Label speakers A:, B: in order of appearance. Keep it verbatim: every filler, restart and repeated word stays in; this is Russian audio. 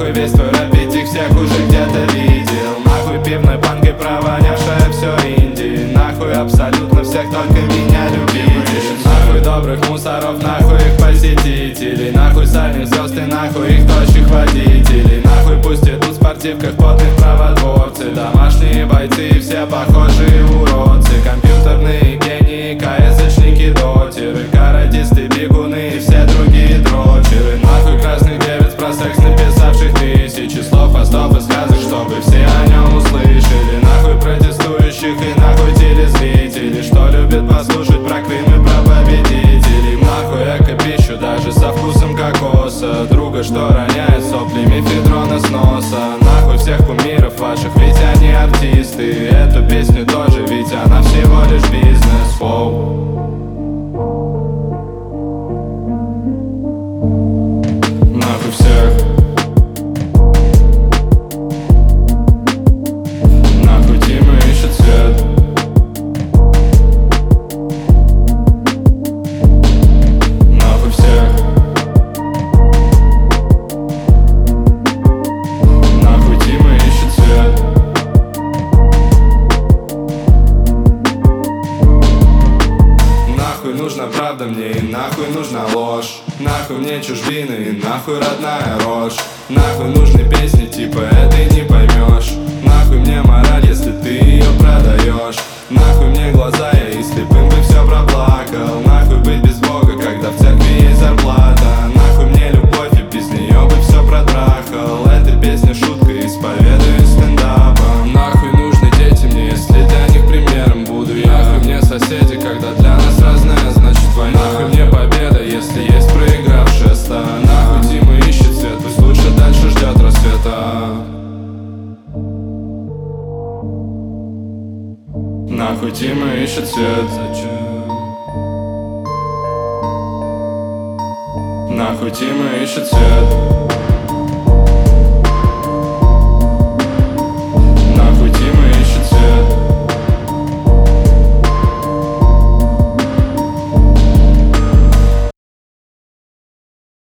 A: Нахуй весь твой рэп, ведь их всех уже где-то видел. Нахуй пивной панкой провонявшая все Индии. Нахуй абсолютно всех, только меня любите. Нахуй добрых мусоров, нахуй их посетителей. Нахуй сальных звезд и нахуй их тощих водителей. Нахуй пусть идут в спортивках потных праводворцы. Домашние бойцы и все похожие уродцы. Компьютерные гении, КСочники, дотеры, каратисты, бегуны и все другие дрочеры. Нахуй красных девиц про секс, написавших тысячи слов, постов и сказок, чтобы все о нем услышали. Нахуй протестующих и нахуй телезрителей, что любят послушать про Крым и про победителей. Нахуй эко-пищу даже со вкусом кокоса, друга, что роняет сопли мефедрона с носа. Нахуй всех кумиров ваших, ведь они артисты. Эту песню тоже, ведь она всего лишь бизнес. Воу. Нахуй всех. Нахуй Тима ищет свет. Нахуй всех. Нахуй Тима ищет свет. Нахуй нужна правда мне и нахуй нужна ложь. Нахуй мне чужбины и нахуй родная рожь. Нахуй нужны песни типа этой не поймешь. Нахуй мне мораль, если ты ее продаешь. Нахуй мне глаза, я и слепым бы все проплакал. Нахуй быть без Бога, когда в церкви есть зарплата. Нахуй мне любовь, и без нее бы все протрахал. Эта песня шутка, исповедую стендапом. Нахуй нужны дети мне, если для них примером буду я. Нахуй мне соседи, когда для нас разная, значит война. Нахуй мне победа, если есть проигравшая сторона. Нахуй Дима ищет свет, пусть лучше дальше ждет рассвета. Нахуй Тима ищет свет. Нахуй Тима ищет свет.